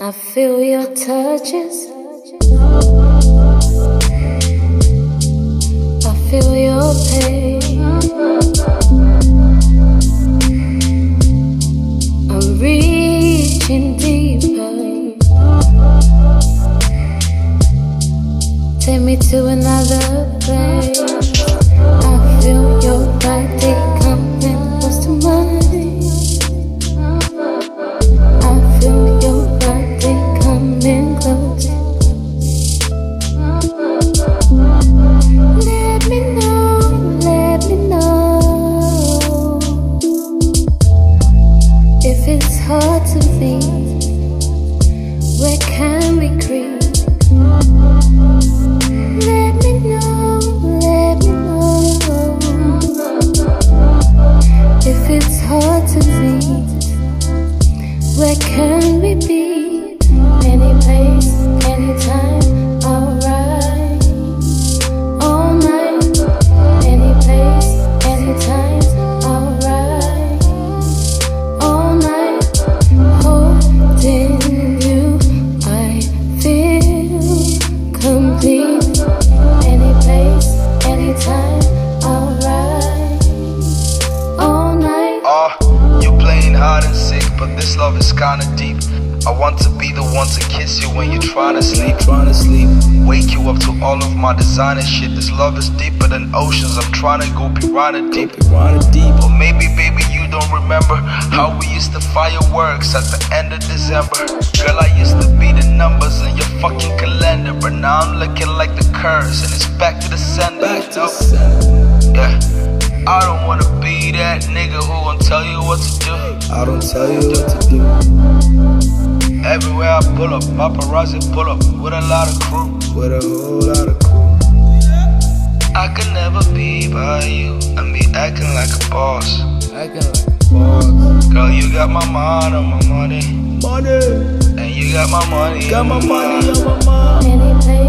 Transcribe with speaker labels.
Speaker 1: I feel your touches. I feel your pain. I'm reaching deeper. Take me to another place. I feel your body coming close to mine. I feel your body coming close. Let me know if it's hard to leave. Where can we creep? Let me know if it's hard to leave. Where can we be? Any place, anytime, alright. All night. Any place, anytime, alright. All night. Holding you, I feel complete. Any place, anytime, alright. All night.
Speaker 2: You playing hide and seek, but this love is kinda deep. I want to be the one to kiss you when you're trying to sleep. Wake you up to all of my designer shit. This love is deeper than oceans. I'm trying to go piranha deep. Or maybe, baby, you don't remember how we used to fireworks at the end of December. Girl, I used to be the numbers in your fucking calendar, but now I'm looking like the curse, and it's back to the sender. Yeah. I don't wanna be that nigga who gon' tell you what to do.
Speaker 3: I don't tell you what to do.
Speaker 2: Everywhere I pull up, paparazzi pull up with a lot of crew.
Speaker 3: With a whole lot of crew.
Speaker 2: I could never be by you and be acting like a boss. Girl, you got my mind on my money. And you got my money
Speaker 3: Got
Speaker 2: on
Speaker 3: my money
Speaker 2: mind.
Speaker 3: on my mind.
Speaker 1: Any place.